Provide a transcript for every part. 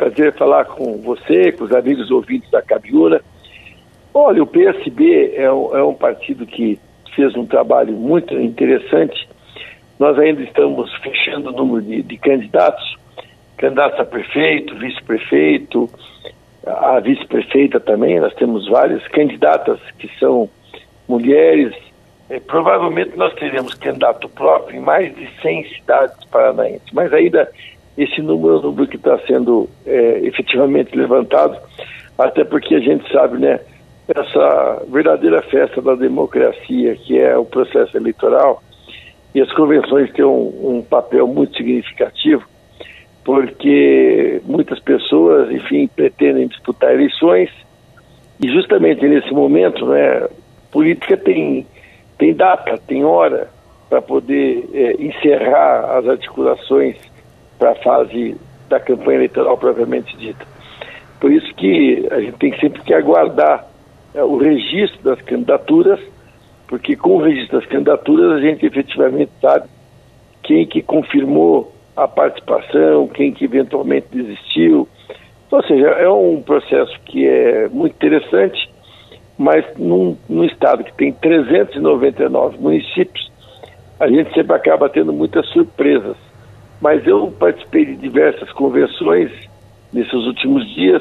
prazer falar com você, com os amigos ouvintes da Cabiúna. Olha, o PSB é um partido que fez um trabalho muito interessante. Nós ainda estamos fechando o número de candidatos a prefeito, vice-prefeito, a vice-prefeita também. Nós temos várias candidatas que são mulheres. Provavelmente nós teremos candidato próprio em mais de 100 cidades paranaenses, mas ainda esse número é um número que está sendo efetivamente levantado, até porque a gente sabe, né, essa verdadeira festa da democracia, que é o processo eleitoral, e as convenções têm um papel muito significativo, porque muitas pessoas, enfim, pretendem disputar eleições, e justamente nesse momento, né, política tem data, tem hora para poder encerrar as articulações para a fase da campanha eleitoral propriamente dita. Por isso que a gente tem sempre que aguardar o registro das candidaturas, porque com o registro das candidaturas a gente efetivamente sabe quem que confirmou a participação, quem que eventualmente desistiu. Ou seja, é um processo que é muito interessante, mas num estado que tem 399 municípios, a gente sempre acaba tendo muitas surpresas. Mas eu participei de diversas convenções nesses últimos dias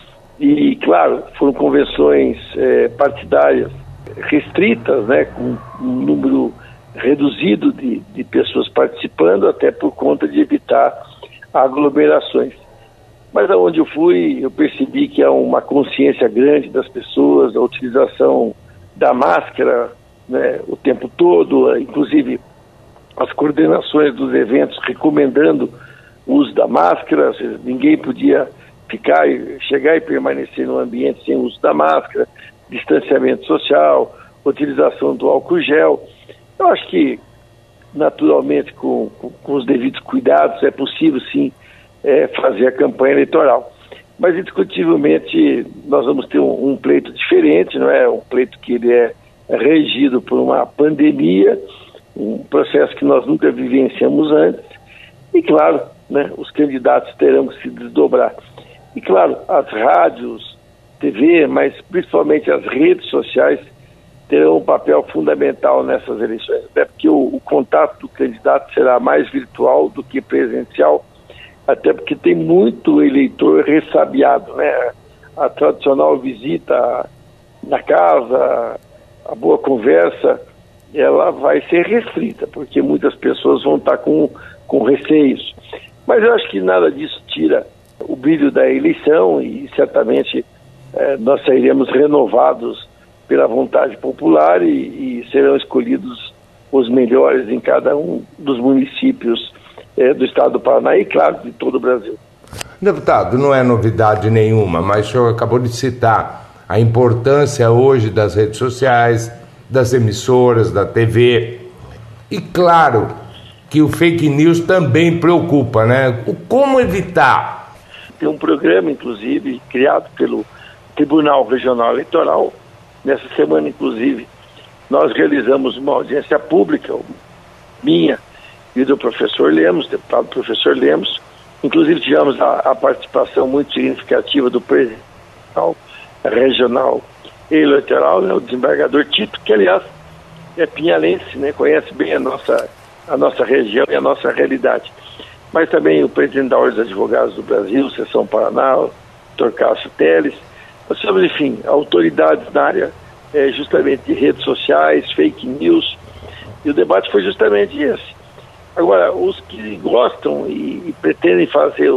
e, claro, foram convenções partidárias restritas, né, com um número reduzido de pessoas participando, até por conta de evitar aglomerações. Mas aonde eu fui, eu percebi que há uma consciência grande das pessoas, a utilização da máscara, né, o tempo todo, inclusive as coordenações dos eventos recomendando o uso da máscara. Ou seja, ninguém podia chegar e permanecer no ambiente sem uso da máscara, distanciamento social, utilização do álcool gel. Eu acho que, naturalmente, com os devidos cuidados, é possível, sim, fazer a campanha eleitoral. Mas, indiscutivelmente, nós vamos ter um pleito diferente, não é? Um pleito que ele é regido por uma pandemia, um processo que nós nunca vivenciamos antes. E, claro, né, os candidatos terão que se desdobrar. E, claro, as rádios, TV, mas principalmente as redes sociais terão um papel fundamental nessas eleições, até porque o contato do candidato será mais virtual do que presencial, até porque tem muito eleitor ressabiado, né? A tradicional visita na casa, a boa conversa, ela vai ser restrita, porque muitas pessoas vão estar com receios. Mas eu acho que nada disso tira o brilho da eleição e certamente nós sairemos renovados pela vontade popular e serão escolhidos os melhores em cada um dos municípios do estado do Paraná e, claro, de todo o Brasil. Deputado, não é novidade nenhuma, mas o senhor acabou de citar a importância hoje das redes sociais, das emissoras, da TV. E claro que o fake news também preocupa, né? Como evitar? Tem um programa, inclusive, criado pelo Tribunal Regional Eleitoral. Nessa semana, inclusive, nós realizamos uma audiência pública, minha e do professor Lemos, deputado professor Lemos. Inclusive, tivemos a participação muito significativa do presidente regional eleitoral, né, o desembargador Tito, que, aliás, é pinhalense, né, conhece bem a nossa região e a nossa realidade. Mas também o presidente da Ordem dos Advogados do Brasil, Seção Paraná, o Dr. Cássio Teles. Nós temos, enfim, autoridades na área justamente de redes sociais, fake news, e o debate foi justamente esse. Agora, os que gostam e pretendem fazer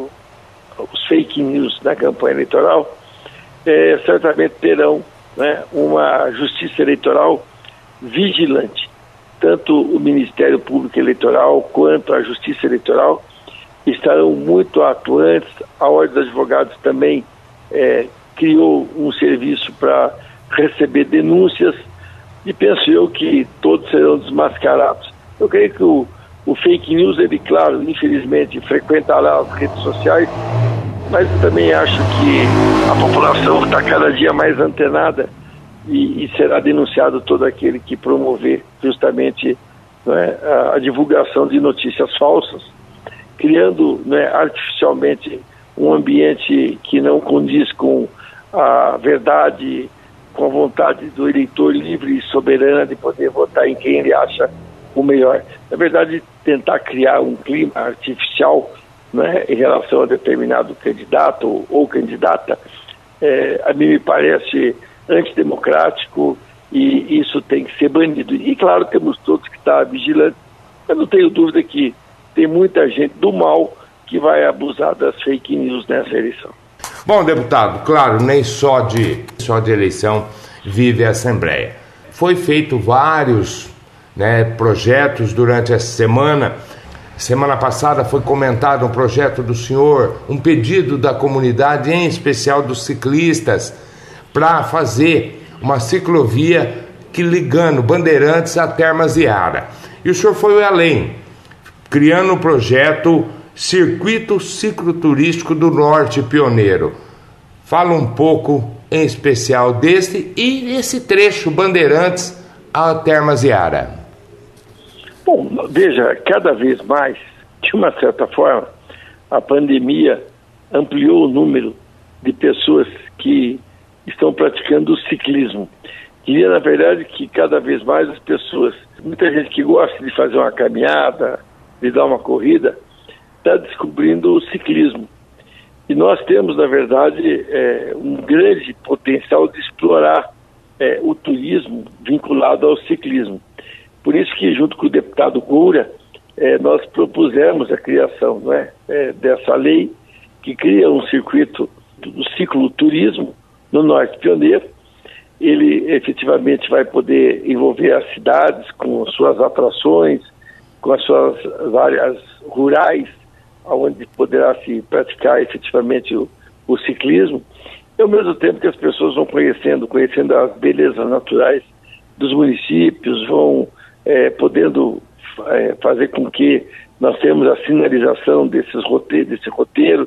os fake news na campanha eleitoral, certamente terão, né, uma justiça eleitoral vigilante. Tanto o Ministério Público Eleitoral quanto a Justiça Eleitoral estarão muito atuantes. A Ordem dos Advogados também criou um serviço para receber denúncias e penso eu que todos serão desmascarados. Eu creio que o fake news, ele, claro, infelizmente, frequentará as redes sociais, mas eu também acho que a população está cada dia mais antenada e será denunciado todo aquele que promover justamente, né, a divulgação de notícias falsas, criando, né, artificialmente um ambiente que não condiz com a verdade, com a vontade do eleitor livre e soberano de poder votar em quem ele acha o melhor. Na verdade, tentar criar um clima artificial, né, em relação a determinado candidato ou candidata, a mim me parece antidemocrático, e isso tem que ser banido. E claro, temos todos que estar vigilantes. Eu não tenho dúvida que tem muita gente do mal que vai abusar das fake news nessa eleição. Bom, deputado, claro, nem só de eleição vive a Assembleia. Foi feito vários, projetos durante essa semana. Semana passada foi comentado um projeto do senhor, um pedido da comunidade, em especial dos ciclistas, para fazer uma ciclovia ligando Bandeirantes a Termas e Ara. E o senhor foi além, criando o projeto Circuito Cicloturístico do Norte Pioneiro. Fala um pouco, em especial, desse e esse trecho Bandeirantes a Termas e Ara. Bom, veja, cada vez mais, de uma certa forma, a pandemia ampliou o número de pessoas que estão praticando o ciclismo. Queria, na verdade, que cada vez mais as pessoas, muita gente que gosta de fazer uma caminhada, de dar uma corrida, está descobrindo o ciclismo. E nós temos, na verdade, um grande potencial de explorar o turismo vinculado ao ciclismo. Por isso que, junto com o deputado Goura, nós propusemos a criação dessa lei que cria um circuito do cicloturismo no Norte Pioneiro. Ele efetivamente vai poder envolver as cidades com suas atrações, com as suas áreas rurais, onde poderá se praticar efetivamente o ciclismo, e ao mesmo tempo que as pessoas vão conhecendo as belezas naturais dos municípios, vão podendo fazer com que nós tenhamos a sinalização desse roteiro,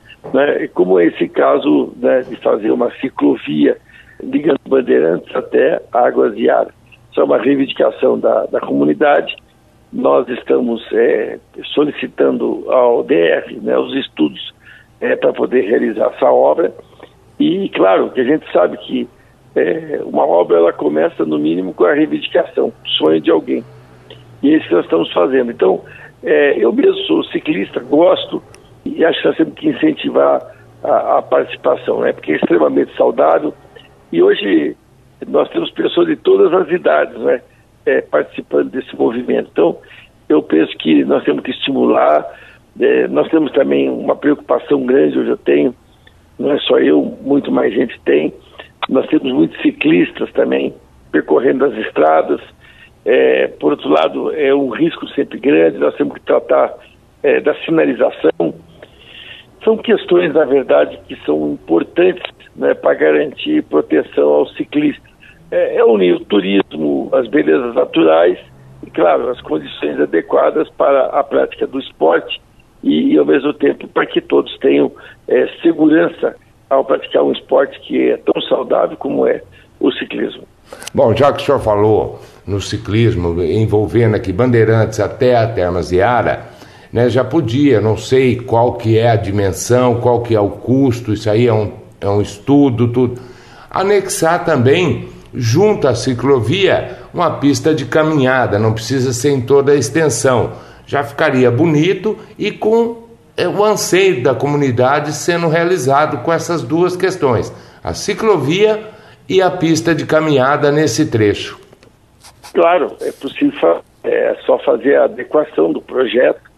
como esse caso de fazer uma ciclovia ligando Bandeirantes até Águas de Ara. Isso é uma reivindicação da comunidade. Nós estamos solicitando ao DR os estudos para poder realizar essa obra. E, claro, que a gente sabe que uma obra ela começa, no mínimo, com a reivindicação, sonho de alguém. E é isso que nós estamos fazendo. Então, eu mesmo sou ciclista, gosto, e acho que nós temos que incentivar a participação, porque é extremamente saudável. E hoje nós temos pessoas de todas as idades, participando desse movimento. Então, eu penso que nós temos que estimular. Nós temos também uma preocupação grande, hoje eu tenho, não é só eu, muito mais gente tem. Nós temos muitos ciclistas também percorrendo as estradas. Por outro lado, é um risco sempre grande, nós temos que tratar da sinalização. São questões, na verdade, que são importantes para garantir proteção ao ciclista. Unir o turismo, as belezas naturais e, claro, as condições adequadas para a prática do esporte e ao mesmo tempo, para que todos tenham segurança ao praticar um esporte que é tão saudável como é o ciclismo. Bom, já que o senhor falou no ciclismo, envolvendo aqui Bandeirantes até a Termas e Ara, já podia, não sei qual que é a dimensão, qual que é o custo, isso aí é um estudo, tudo. Anexar também, junto à ciclovia, uma pista de caminhada, não precisa ser em toda a extensão. Já ficaria bonito e com o anseio da comunidade sendo realizado com essas duas questões, a ciclovia e a pista de caminhada nesse trecho. Claro, é possível, só fazer a adequação do projeto.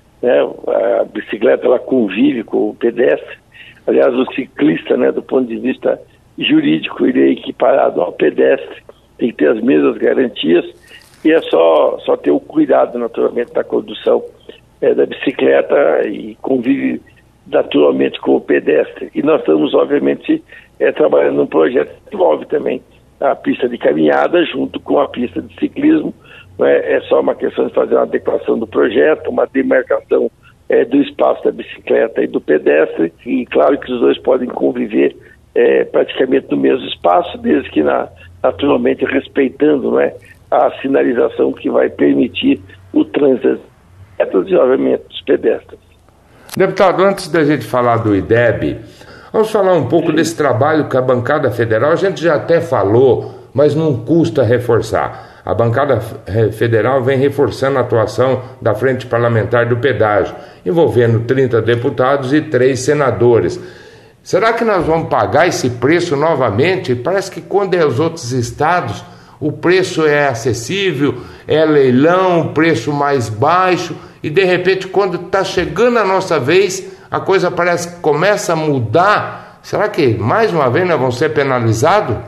A bicicleta ela convive com o pedestre. Aliás, o ciclista, do ponto de vista jurídico, ele é equiparado ao pedestre, tem que ter as mesmas garantias e é só ter o cuidado, naturalmente, da condução da bicicleta e convive naturalmente com o pedestre. E nós estamos, obviamente, trabalhando num projeto que envolve também a pista de caminhada junto com a pista de ciclismo. É só uma questão de fazer uma adequação do projeto, uma demarcação do espaço da bicicleta e do pedestre, e claro que os dois podem conviver praticamente no mesmo espaço, desde que naturalmente respeitando a sinalização que vai permitir o trânsito e obviamente dos pedestres. Deputado, antes da gente falar do IDEB, vamos falar um pouco desse trabalho que a bancada federal, a gente já até falou, mas não custa reforçar. A bancada federal vem reforçando a atuação da Frente Parlamentar do Pedágio, envolvendo 30 deputados e 3 senadores. Será que nós vamos pagar esse preço novamente? Parece que quando é os outros estados, o preço é acessível, é leilão, preço mais baixo, e de repente quando está chegando a nossa vez, a coisa parece que começa a mudar. Será que mais uma vez nós vamos ser penalizados?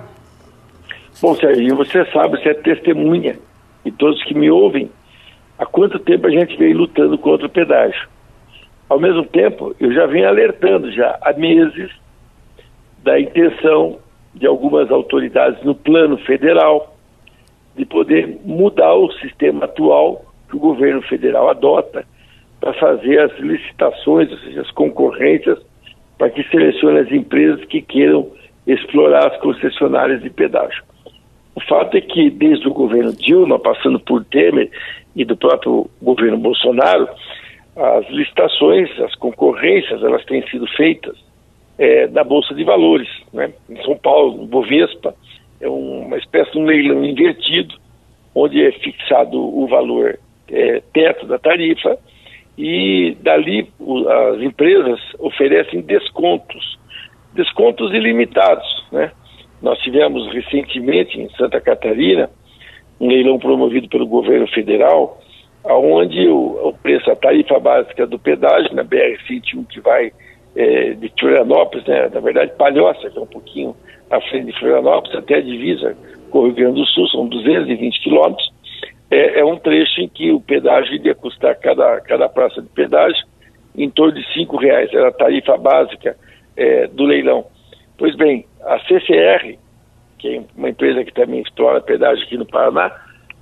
Bom, Sérgio, você sabe, você é testemunha, e todos que me ouvem, há quanto tempo a gente vem lutando contra o pedágio. Ao mesmo tempo, eu já venho alertando já há meses da intenção de algumas autoridades no plano federal de poder mudar o sistema atual que o governo federal adota para fazer as licitações, ou seja, as concorrências, para que selecione as empresas que queiram explorar as concessionárias de pedágio. O fato é que, desde o governo Dilma, passando por Temer e do próprio governo Bolsonaro, as licitações, as concorrências, elas têm sido feitas na Bolsa de Valores, né? Em São Paulo, no Bovespa, é uma espécie de um leilão invertido, onde é fixado o valor teto da tarifa, e dali as empresas oferecem descontos ilimitados, né? Nós tivemos recentemente em Santa Catarina um leilão promovido pelo governo federal, onde o preço, a tarifa básica do pedágio na BR-101, que vai de Florianópolis, né, na verdade Palhoça, que é um pouquinho à frente de Florianópolis, até a divisa com o Rio Grande do Sul, são 220 quilômetros, é um trecho em que o pedágio iria custar cada praça de pedágio em torno de R$5, era a tarifa básica do leilão. Pois bem, a CCR, que é uma empresa que também explora pedágio aqui no Paraná,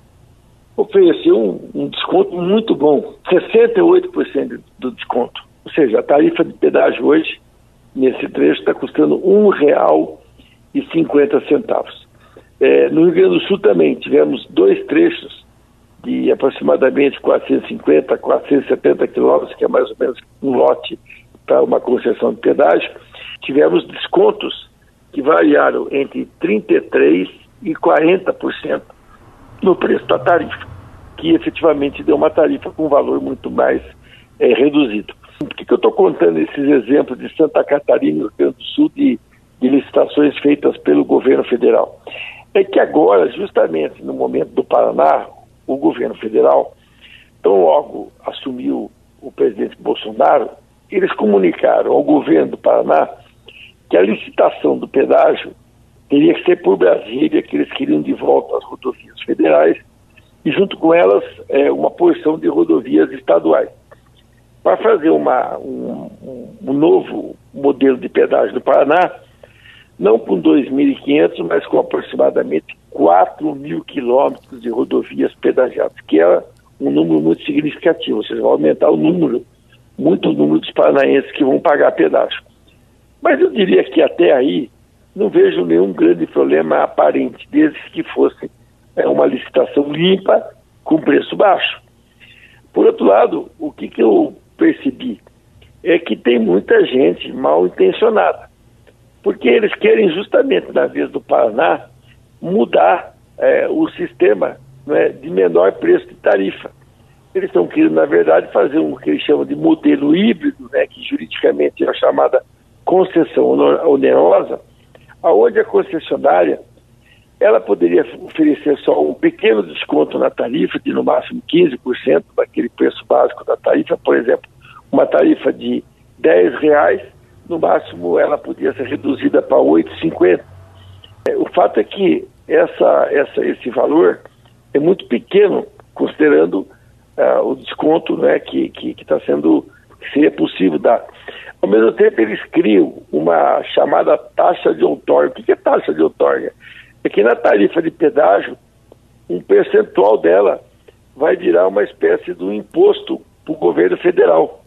ofereceu um desconto muito bom, 68% do desconto. Ou seja, a tarifa de pedágio hoje, nesse trecho, está custando R$1,50. No Rio Grande do Sul também tivemos 2 trechos de aproximadamente 450 a 470 quilômetros, que é mais ou menos um lote para uma concessão de pedágio. Tivemos descontos que variaram entre 33% e 40% no preço da tarifa, que efetivamente deu uma tarifa com um valor muito mais reduzido. Por que eu estou contando esses exemplos de Santa Catarina e Rio Grande do Sul de licitações feitas pelo governo federal? É que agora, justamente no momento do Paraná, o governo federal, tão logo assumiu o presidente Bolsonaro, eles comunicaram ao governo do Paraná que a licitação do pedágio teria que ser por Brasília, que eles queriam de volta as rodovias federais, e junto com elas uma porção de rodovias estaduais. Para fazer um novo modelo de pedágio do Paraná, não com 2.500, mas com aproximadamente 4.000 quilômetros de rodovias pedagiadas, que é um número muito significativo, ou seja, vai aumentar o número dos paranaenses que vão pagar pedágio. Mas eu diria que até aí não vejo nenhum grande problema aparente, desde que fosse uma licitação limpa, com preço baixo. Por outro lado, o que eu percebi é que tem muita gente mal intencionada, porque eles querem justamente, na vez do Paraná, mudar o sistema, né, de menor preço de tarifa. Eles estão querendo, na verdade, fazer o que eles chamam de modelo híbrido, né, que juridicamente é a chamada concessão onerosa, onde a concessionária ela poderia oferecer só um pequeno desconto na tarifa, de no máximo 15% daquele preço básico da tarifa. Por exemplo, uma tarifa de R$10, no máximo ela podia ser reduzida para R$8,50. O fato é que esse valor é muito pequeno, considerando o desconto, né, que seria possível dar. Ao mesmo tempo, eles criam uma chamada taxa de outorga. O que é taxa de outorga? É que na tarifa de pedágio, um percentual dela vai virar uma espécie de um imposto para o governo federal.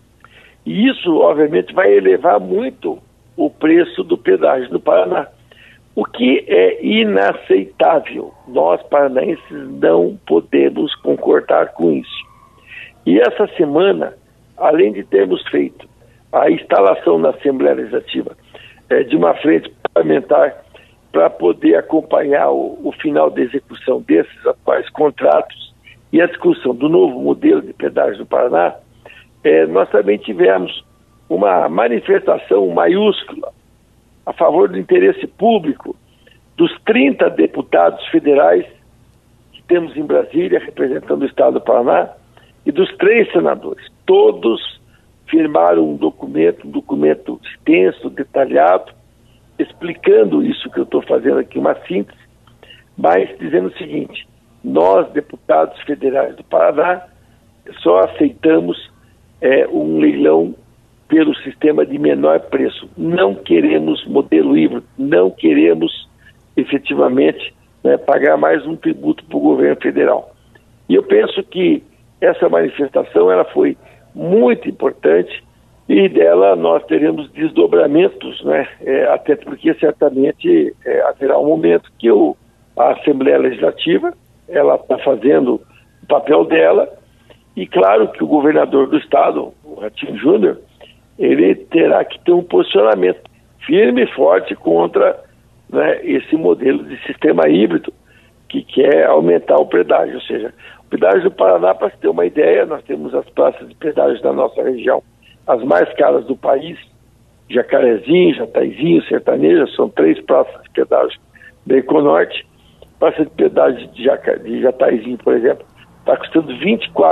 E isso, obviamente, vai elevar muito o preço do pedágio no Paraná, o que é inaceitável. Nós, paranaenses, não podemos concordar com isso. E essa semana, além de termos feito a instalação na Assembleia Legislativa de uma frente parlamentar para poder acompanhar o final da execução desses atuais contratos e a discussão do novo modelo de pedágio do Paraná, nós também tivemos uma manifestação maiúscula a favor do interesse público dos 30 deputados federais que temos em Brasília, representando o Estado do Paraná, e dos 3 senadores. Todos firmaram um documento extenso, detalhado, explicando isso que eu estou fazendo aqui, uma síntese, mas dizendo o seguinte: nós, deputados federais do Paraná, só aceitamos um leilão pelo sistema de menor preço. Não queremos modelo híbrido, não queremos efetivamente pagar mais um tributo para o governo federal. E eu penso que essa manifestação ela foi muito importante e dela nós teremos desdobramentos, até porque certamente haverá um momento que a Assembleia Legislativa ela está fazendo o papel dela e claro que o governador do estado, o Ratinho Júnior, ele terá que ter um posicionamento firme e forte contra esse modelo de sistema híbrido que quer aumentar o pedágio. Ou seja, o pedágio do Paraná, para se ter uma ideia, nós temos as praças de pedágio da nossa região, as mais caras do país, Jacarezinho, Jataizinho, Sertaneja, são 3 praças de pedágio da Econorte. Praça de pedágio de Jataizinho, por exemplo, está custando R$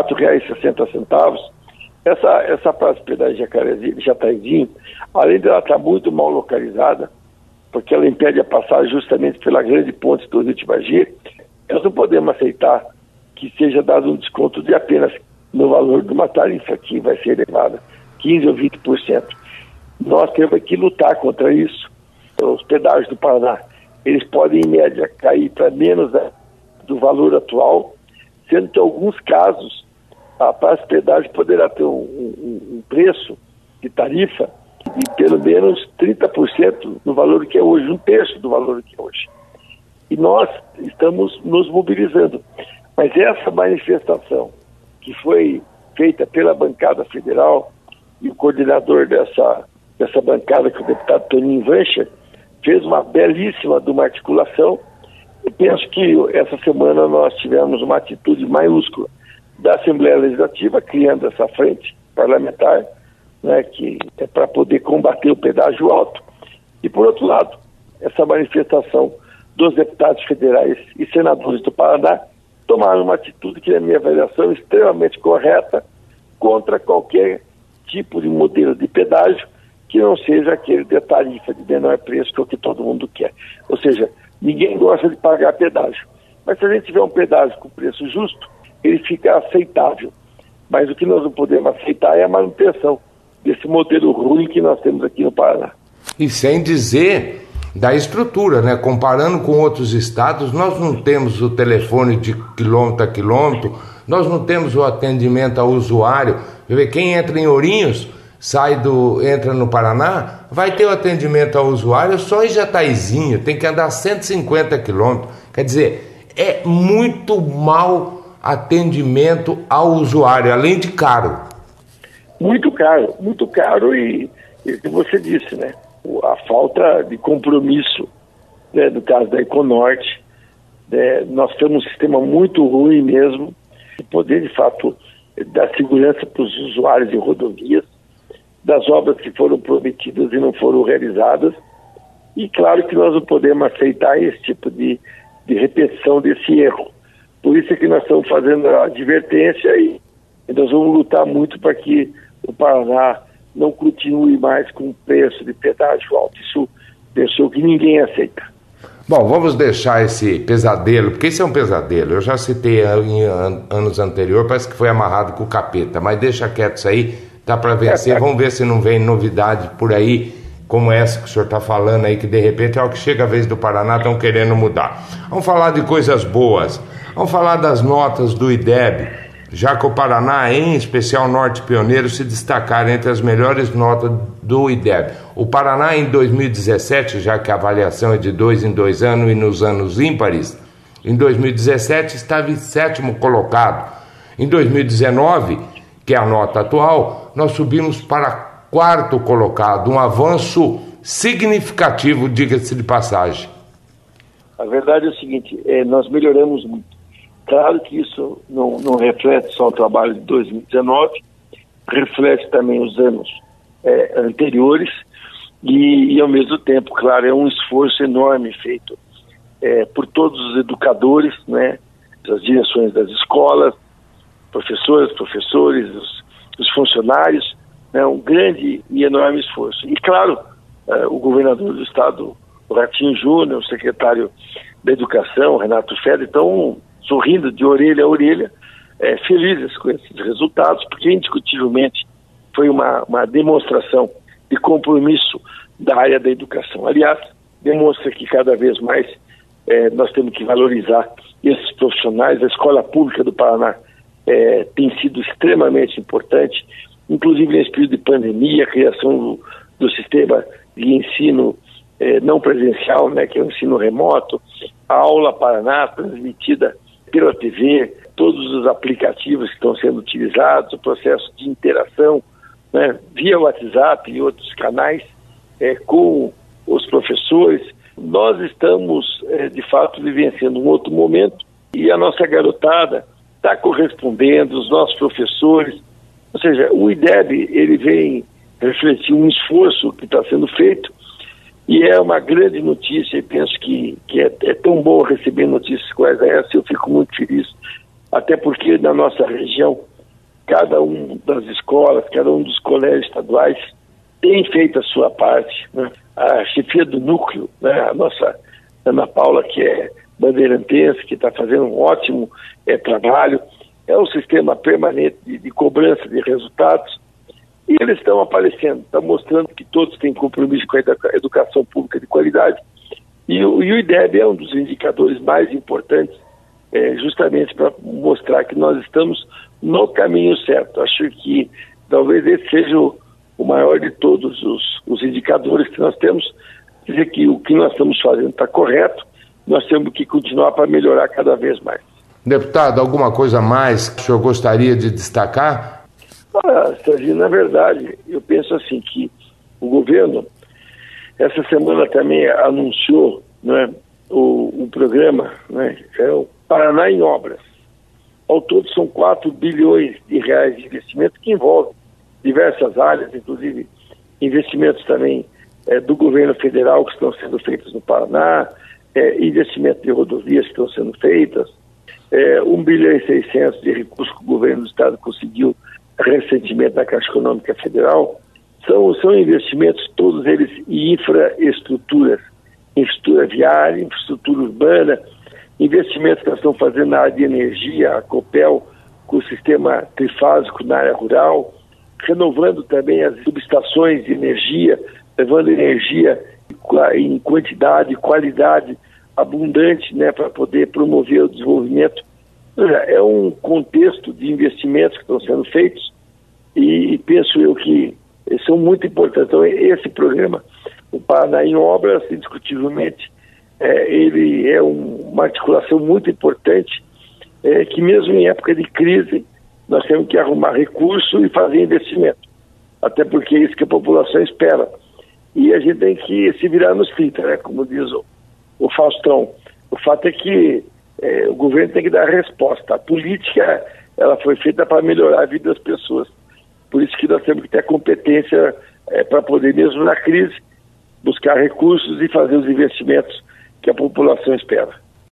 24,60. Essa praça de pedágio de Jataizinho, além de ela estar muito mal localizada, porque ela impede a passagem justamente pela grande ponte do Rio Tibagi, nós não podemos aceitar que seja dado um desconto de apenas no valor de uma tarifa que vai ser elevada, 15% ou 20%. Nós temos que lutar contra isso. Os pedágios do Paraná, eles podem, em média, cair para menos do valor atual, sendo que em alguns casos a praça de pedágio poderá ter um preço de tarifa de pelo menos 30% do valor que é hoje, 1/3 do valor que é hoje. E nós estamos nos mobilizando. Mas essa manifestação que foi feita pela bancada federal e o coordenador dessa bancada, que é o deputado Toninho Vancher, fez uma belíssima de uma articulação. E penso que essa semana nós tivemos uma atitude maiúscula da Assembleia Legislativa, criando essa frente parlamentar, que é para poder combater o pedágio alto. E, por outro lado, essa manifestação dos deputados federais e senadores do Paraná tomaram uma atitude que, na minha avaliação, é extremamente correta contra qualquer tipo de modelo de pedágio que não seja aquele de tarifa de menor preço, que é o que todo mundo quer. Ou seja, ninguém gosta de pagar pedágio. Mas se a gente tiver um pedágio com preço justo, ele fica aceitável. Mas o que nós não podemos aceitar é a manutenção desse modelo ruim que nós temos aqui no Paraná. E sem dizer da estrutura, Comparando com outros estados, nós não temos o telefone de quilômetro a quilômetro, nós não temos o atendimento ao usuário. Quem entra em Ourinhos, entra no Paraná, vai ter o atendimento ao usuário só em Jataizinho, tem que andar 150 quilômetros. Quer dizer, é muito mau atendimento ao usuário, além de caro. Muito caro e você disse, a falta de compromisso, no caso da Econorte, nós temos um sistema muito ruim mesmo, de poder, de fato, dar segurança para os usuários em rodovias, das obras que foram prometidas e não foram realizadas, e claro que nós não podemos aceitar esse tipo de repetição desse erro. Por isso é que nós estamos fazendo a advertência e nós vamos lutar muito para que o Paraná não continue mais com o preço de pedágio alto. Isso pensou que ninguém aceita. Bom, vamos deixar esse pesadelo, porque esse é um pesadelo. Eu já citei em anos anteriores, parece que foi amarrado com o capeta, mas deixa quieto isso aí, dá para vencer. Vamos ver se não vem novidade por aí, como essa que o senhor está falando aí, que de repente é o que chega a vez do Paraná, estão querendo mudar. Vamos falar de coisas boas, vamos falar das notas do IDEB, já que o Paraná, em especial Norte Pioneiro, se destacaram entre as melhores notas do IDEB. O Paraná, em 2017, já que a avaliação é de 2 em 2 anos e nos anos ímpares, em 2017 estava em 7º colocado. Em 2019, que é a nota atual, nós subimos para 4º colocado, um avanço significativo, diga-se de passagem. A verdade é o seguinte, nós melhoramos muito. Claro que isso não reflete só o trabalho de 2019, reflete também os anos anteriores e, ao mesmo tempo, claro, é um esforço enorme feito por todos os educadores, né, as direções das escolas, professores, os funcionários, né, um grande e enorme esforço. E, claro, o governador do estado, o Ratinho Júnior, o secretário da Educação, Renato Feder, estão sorrindo de orelha a orelha, felizes com esses resultados, porque indiscutivelmente foi uma demonstração de compromisso da área da educação. Aliás, demonstra que cada vez mais nós temos que valorizar esses profissionais. A escola pública do Paraná tem sido extremamente importante, inclusive nesse período de pandemia, a criação do sistema de ensino não presencial, né, que é o ensino remoto, a Aula Paraná transmitida pela TV, todos os aplicativos que estão sendo utilizados, o processo de interação, né, via WhatsApp e outros canais com os professores. Nós estamos, de fato, vivenciando um outro momento e a nossa garotada está correspondendo, os nossos professores, ou seja, o IDEB, ele vem refletir um esforço que está sendo feito e é uma grande notícia, e penso que é tão bom receber notícias como essa, eu fico muito feliz, até porque na nossa região, cada um das escolas, cada um dos colégios estaduais tem feito a sua parte, né? A chefia do núcleo, né? A nossa Ana Paula, que é bandeirantense, que está fazendo um ótimo trabalho, é um sistema permanente de cobrança de resultados, e eles estão aparecendo, estão mostrando que todos têm compromisso com a educação pública de qualidade, e o IDEB é um dos indicadores mais importantes, justamente para mostrar que nós estamos no caminho certo. Acho que talvez esse seja o maior de todos os indicadores que nós temos, dizer que o que nós estamos fazendo está correto, nós temos que continuar para melhorar cada vez mais. Deputado, alguma coisa mais que o senhor gostaria de destacar? Serginho, na verdade, eu penso assim, que o governo, essa semana também anunciou, né, o programa, né, é o Paraná em Obras. Ao todo são 4 bilhões de reais de investimento que envolve diversas áreas, inclusive investimentos também do governo federal que estão sendo feitos no Paraná, investimentos de rodovias que estão sendo feitas, 1 bilhão e 600 de recursos que o governo do estado conseguiu recentemente na Caixa Econômica Federal. São investimentos, todos eles em infraestrutura viária, infraestrutura urbana, investimentos que nós estamos fazendo na área de energia, a Copel, com o sistema trifásico na área rural, renovando também as subestações de energia, levando energia em quantidade e qualidade abundante, né, para poder promover o desenvolvimento. É um contexto de investimentos que estão sendo feitos e penso eu que são muito importantes. Então, esse programa, o Paraná em Obras, indiscutivelmente, ele é uma articulação muito importante, que mesmo em época de crise, nós temos que arrumar recurso e fazer investimento, até porque é isso que a população espera. E a gente tem que se virar nos 30, né? Como diz o Faustão. O fato é que o governo tem que dar a resposta. A política, ela foi feita para melhorar a vida das pessoas. Por isso que nós temos que ter competência para poder, mesmo na crise, buscar recursos e fazer os investimentos que a população espera.